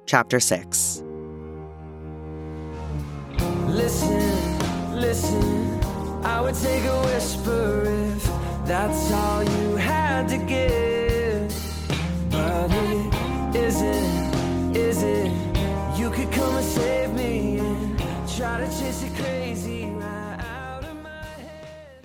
Chapter 6. Listen, I would take a whisper if that's all you had to give. But it isn't, is it? You could come and save me and try to chase it crazy right out of my head.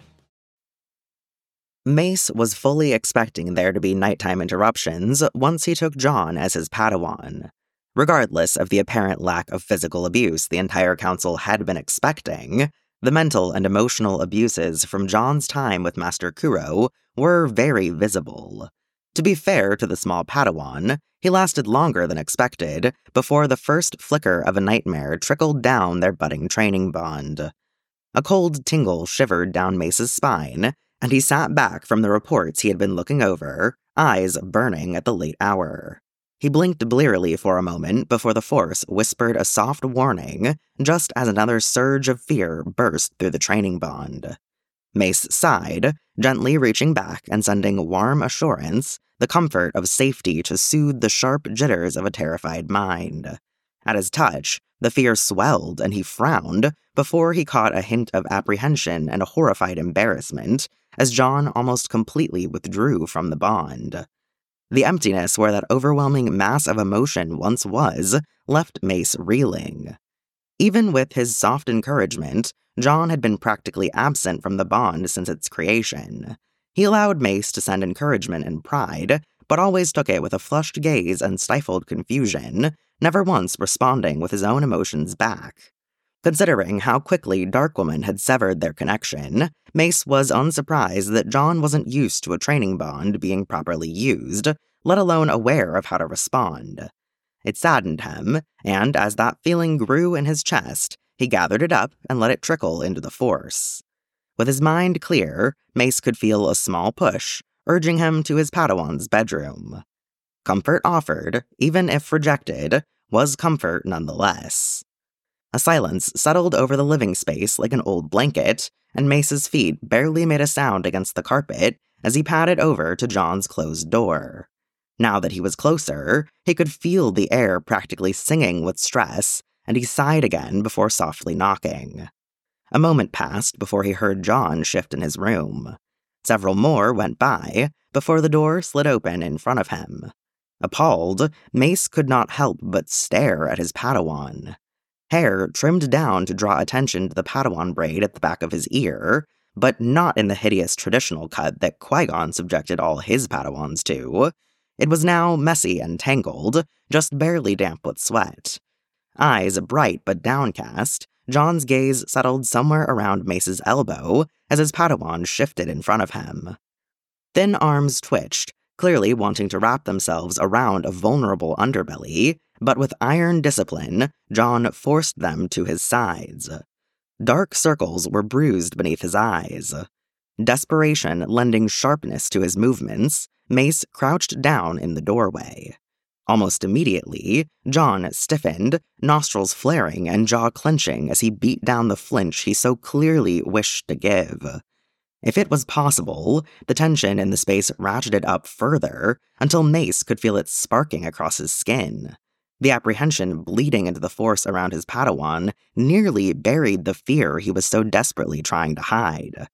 Mace was fully expecting there to be nighttime interruptions once he took John as his Padawan. Regardless of the apparent lack of physical abuse the entire council had been expecting, the mental and emotional abuses from John's time with Master Kuro were very visible. To be fair to the small Padawan, he lasted longer than expected before the first flicker of a nightmare trickled down their budding training bond. A cold tingle shivered down Mace's spine, and he sat back from the reports he had been looking over, eyes burning at the late hour. He blinked blearily for a moment before the Force whispered a soft warning, just as another surge of fear burst through the training bond. Mace sighed, gently reaching back and sending warm assurance, the comfort of safety to soothe the sharp jitters of a terrified mind. At his touch, the fear swelled and he frowned before he caught a hint of apprehension and a horrified embarrassment as John almost completely withdrew from the bond. The emptiness where that overwhelming mass of emotion once was left Mace reeling. Even with his soft encouragement, John had been practically absent from the bond since its creation. He allowed Mace to send encouragement and pride, but always took it with a flushed gaze and stifled confusion, never once responding with his own emotions back. Considering how quickly Darkwoman had severed their connection, Mace was unsurprised that John wasn't used to a training bond being properly used, let alone aware of how to respond. It saddened him, and as that feeling grew in his chest, he gathered it up and let it trickle into the Force. With his mind clear, Mace could feel a small push, urging him to his Padawan's bedroom. Comfort offered, even if rejected, was comfort nonetheless. A silence settled over the living space like an old blanket, and Mace's feet barely made a sound against the carpet as he padded over to John's closed door. Now that he was closer, he could feel the air practically singing with stress, and he sighed again before softly knocking. A moment passed before he heard John shift in his room. Several more went by before the door slid open in front of him. Appalled, Mace could not help but stare at his Padawan. Hair trimmed down to draw attention to the Padawan braid at the back of his ear, but not in the hideous traditional cut that Qui-Gon subjected all his Padawans to. It was now messy and tangled, just barely damp with sweat. Eyes bright but downcast, John's gaze settled somewhere around Mace's elbow as his Padawan shifted in front of him. Thin arms twitched, clearly wanting to wrap themselves around a vulnerable underbelly, but with iron discipline, John forced them to his sides. Dark circles were bruised beneath his eyes. Desperation lending sharpness to his movements, Mace crouched down in the doorway. Almost immediately, John stiffened, nostrils flaring and jaw clenching as he beat down the flinch he so clearly wished to give. If it was possible, the tension in the space ratcheted up further until Mace could feel it sparking across his skin. The apprehension bleeding into the Force around his Padawan nearly buried the fear he was so desperately trying to hide.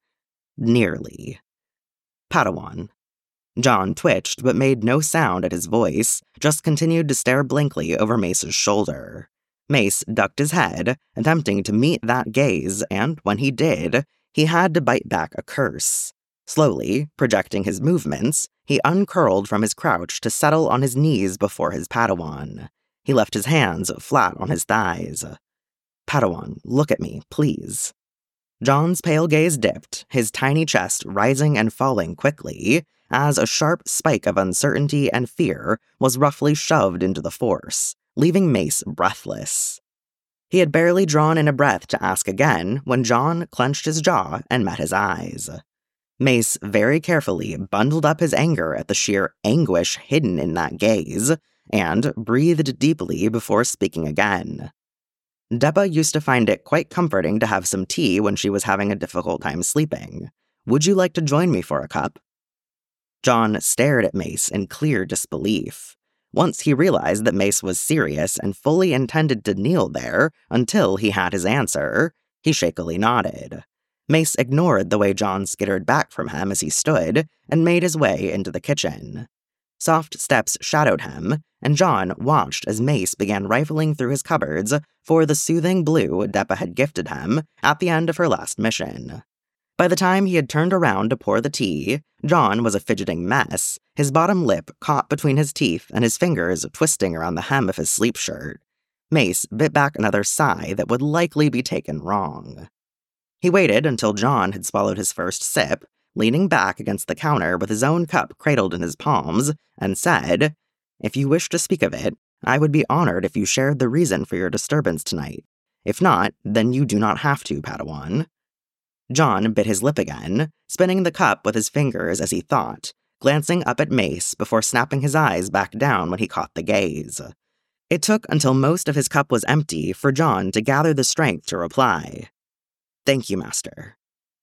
Nearly. Padawan. John twitched but made no sound at his voice, just continued to stare blankly over Mace's shoulder. Mace ducked his head, attempting to meet that gaze, and when he did, he had to bite back a curse. Slowly, projecting his movements, he uncurled from his crouch to settle on his knees before his Padawan. He left his hands flat on his thighs. "Padawan, look at me, please." John's pale gaze dipped, his tiny chest rising and falling quickly, as a sharp spike of uncertainty and fear was roughly shoved into the Force, leaving Mace breathless. He had barely drawn in a breath to ask again when John clenched his jaw and met his eyes. Mace very carefully bundled up his anger at the sheer anguish hidden in that gaze, and breathed deeply before speaking again. Deba used to find it quite comforting to have some tea when she was having a difficult time sleeping. Would you like to join me for a cup? John stared at Mace in clear disbelief. once he realized that Mace was serious and fully intended to kneel there until he had his answer, he shakily nodded. Mace ignored the way John skittered back from him as he stood and made his way into the kitchen. Soft steps shadowed him, and John watched as Mace began rifling through his cupboards for the soothing blue Deppa had gifted him at the end of her last mission. By the time he had turned around to pour the tea, John was a fidgeting mess, his bottom lip caught between his teeth and his fingers twisting around the hem of his sleep shirt. Mace bit back another sigh that would likely be taken wrong. He waited until John had swallowed his first sip, leaning back against the counter with his own cup cradled in his palms, and said, "If you wish to speak of it, I would be honored if you shared the reason for your disturbance tonight. If not, then you do not have to, Padawan." John bit his lip again, spinning the cup with his fingers as he thought, glancing up at Mace before snapping his eyes back down when he caught the gaze. It took until most of his cup was empty for John to gather the strength to reply. "Thank you, Master."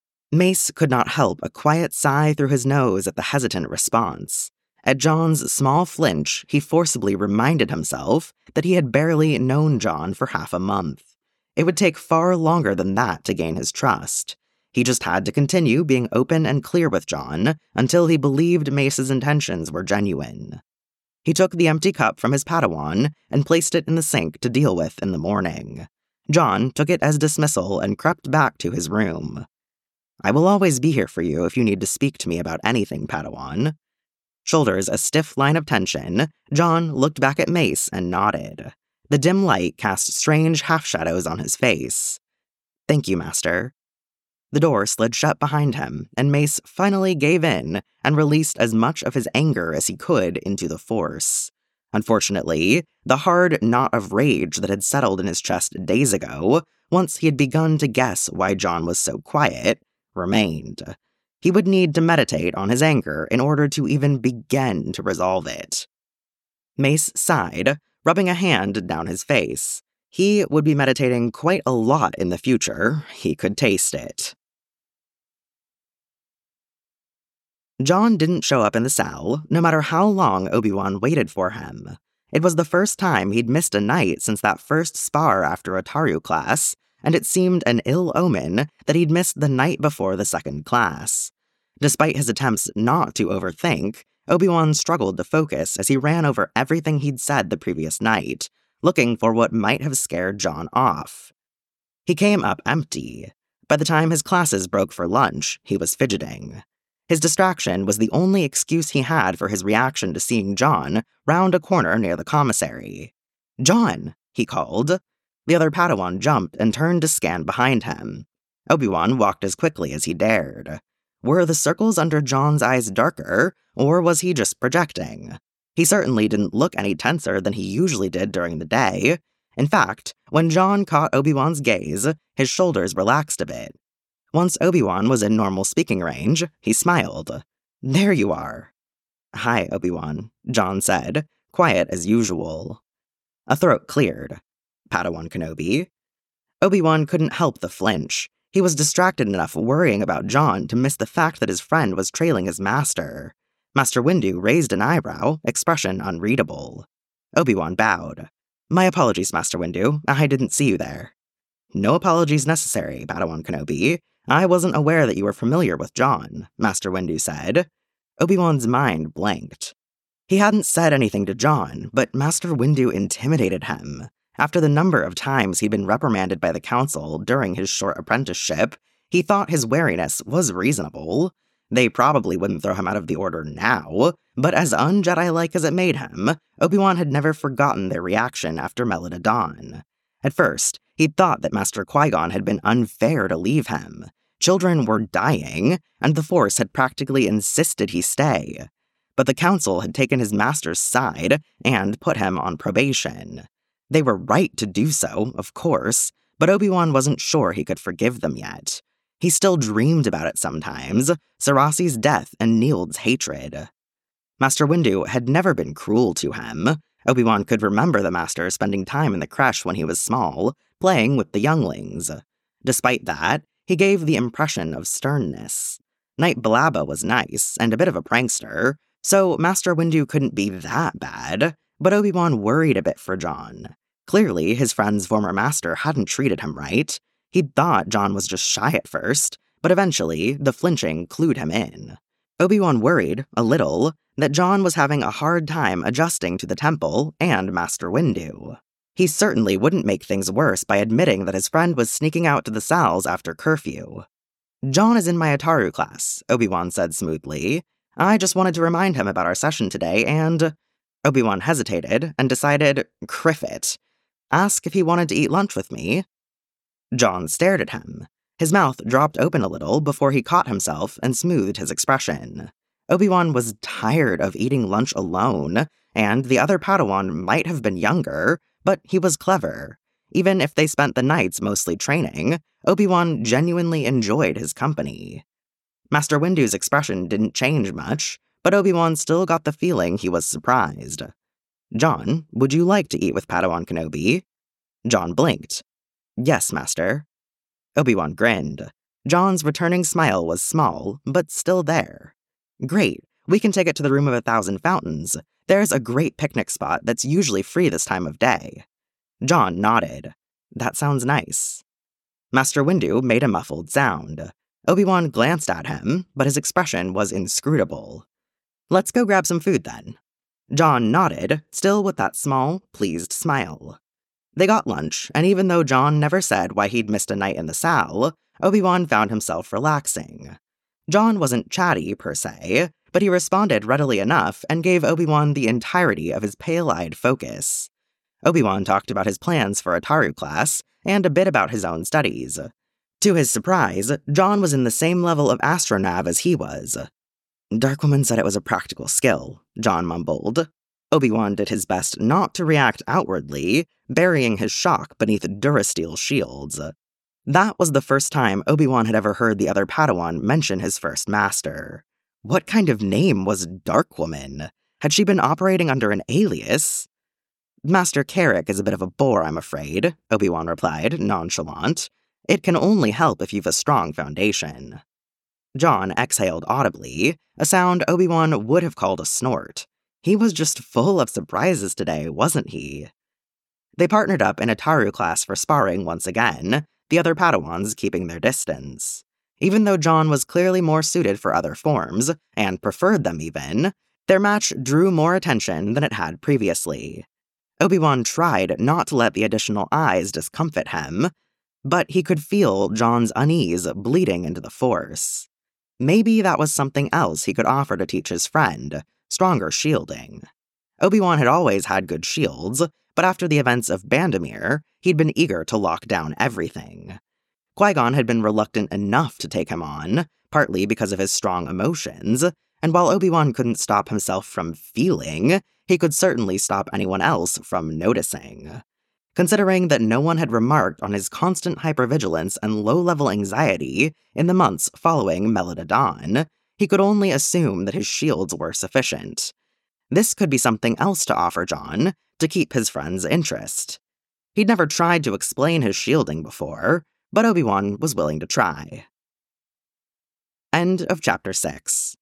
Mace could not help a quiet sigh through his nose at the hesitant response. At John's small flinch, he forcibly reminded himself that he had barely known John for half a month. It would take far longer than that to gain his trust. He just had to continue being open and clear with John until he believed Mace's intentions were genuine. He took the empty cup from his Padawan and placed it in the sink to deal with in the morning. John took it as dismissal and crept back to his room. "I will always be here for you if you need to speak to me about anything, Padawan." Shoulders a stiff line of tension, John looked back at Mace and nodded. The dim light cast strange half-shadows on his face. "Thank you, Master." The door slid shut behind him, and Mace finally gave in and released as much of his anger as he could into the Force. Unfortunately, the hard knot of rage that had settled in his chest days ago, once he had begun to guess why John was so quiet, remained. He would need to meditate on his anger in order to even begin to resolve it. Mace sighed, rubbing a hand down his face. He would be meditating quite a lot in the future. He could taste it. John didn't show up in the cell, no matter how long Obi-Wan waited for him. It was the first time he'd missed a night since that first spar after Ataru class, and it seemed an ill omen that he'd missed the night before the second class. Despite his attempts not to overthink, Obi-Wan struggled to focus as he ran over everything he'd said the previous night, looking for what might have scared John off. He came up empty. By the time his classes broke for lunch, he was fidgeting. His distraction was the only excuse he had for his reaction to seeing John round a corner near the commissary. "John!" he called. The other Padawan jumped and turned to scan behind him. Obi-Wan walked as quickly as he dared. Were the circles under John's eyes darker, or was he just projecting? He certainly didn't look any tenser than he usually did during the day. In fact, when John caught Obi-Wan's gaze, his shoulders relaxed a bit. Once Obi-Wan was in normal speaking range, he smiled. "There you are." "Hi, Obi-Wan," John said, quiet as usual. A throat cleared. "Padawan Kenobi?" Obi-Wan couldn't help the flinch. He was distracted enough worrying about John to miss the fact that his friend was trailing his master. Master Windu raised an eyebrow, expression unreadable. Obi-Wan bowed. "My apologies, Master Windu. I didn't see you there." "No apologies necessary, Padawan Kenobi. I wasn't aware that you were familiar with John," Master Windu said. Obi-Wan's mind blanked. He hadn't said anything to John, but Master Windu intimidated him. After the number of times he'd been reprimanded by the Council during his short apprenticeship, he thought his wariness was reasonable. They probably wouldn't throw him out of the Order now, but as un-Jedi-like as it made him, Obi-Wan had never forgotten their reaction after Melida Dawn. At first, he'd thought that Master Qui-Gon had been unfair to leave him. Children were dying, and the Force had practically insisted he stay. But the Council had taken his master's side and put him on probation. They were right to do so, of course, but Obi-Wan wasn't sure he could forgive them yet. He still dreamed about it sometimes, Sarasi's death and Neild's hatred. Master Windu had never been cruel to him. Obi-Wan could remember the master spending time in the creche when he was small, playing with the younglings. Despite that, he gave the impression of sternness. Knight Balaba was nice and a bit of a prankster, so Master Windu couldn't be that bad, but Obi-Wan worried a bit for Jon. Clearly, his friend's former master hadn't treated him right. He'd thought Jon was just shy at first, but eventually, the flinching clued him in. Obi-Wan worried, a little, that Jon was having a hard time adjusting to the temple and Master Windu. He certainly wouldn't make things worse by admitting that his friend was sneaking out to the Salles after curfew. "Jon is in my Ataru class," Obi-Wan said smoothly. "I just wanted to remind him about our session today and—" Obi-Wan hesitated and decided, criff it. Ask if he wanted to eat lunch with me. Jon stared at him. His mouth dropped open a little before he caught himself and smoothed his expression. Obi-Wan was tired of eating lunch alone, and the other Padawan might have been younger, but he was clever. Even if they spent the nights mostly training, Obi-Wan genuinely enjoyed his company. Master Windu's expression didn't change much, but Obi-Wan still got the feeling he was surprised. "Jon, would you like to eat with Padawan Kenobi?" Jon blinked. "Yes, Master." Obi-Wan grinned. Jon's returning smile was small, but still there. "Great, we can take it to the Room of 1,000 Fountains. There's a great picnic spot that's usually free this time of day." Jon nodded. "That sounds nice." Master Windu made a muffled sound. Obi-Wan glanced at him, but his expression was inscrutable. "Let's go grab some food then." Jon nodded, still with that small, pleased smile. They got lunch, and even though Jon never said why he'd missed a night in the Salle, Obi-Wan found himself relaxing. Jon wasn't chatty, per se, but he responded readily enough and gave Obi-Wan the entirety of his pale-eyed focus. Obi-Wan talked about his plans for Ataru class, and a bit about his own studies. To his surprise, Jon was in the same level of astronav as he was. "Darkwoman said it was a practical skill," Jon mumbled. Obi-Wan did his best not to react outwardly, burying his shock beneath Durasteel shields. That was the first time Obi-Wan had ever heard the other Padawan mention his first master. What kind of name was Darkwoman? Had she been operating under an alias? "Master Carrick is a bit of a bore, I'm afraid," Obi-Wan replied, nonchalant. "It can only help if you've a strong foundation." Jon exhaled audibly, a sound Obi-Wan would have called a snort. He was just full of surprises today, wasn't he? They partnered up in Ataru class for sparring once again, the other Padawans keeping their distance. Even though Jon was clearly more suited for other forms, and preferred them even, their match drew more attention than it had previously. Obi-Wan tried not to let the additional eyes discomfit him, but he could feel Jon's unease bleeding into the Force. Maybe that was something else he could offer to teach his friend, stronger shielding. Obi-Wan had always had good shields, but after the events of Bandamir, he'd been eager to lock down everything. Qui-Gon had been reluctant enough to take him on, partly because of his strong emotions, and while Obi-Wan couldn't stop himself from feeling, he could certainly stop anyone else from noticing. Considering that no one had remarked on his constant hypervigilance and low-level anxiety in the months following Melida Dawn, he could only assume that his shields were sufficient. This could be something else to offer Jon, to keep his friend's interest. He'd never tried to explain his shielding before, but Obi-Wan was willing to try. End of Chapter 6.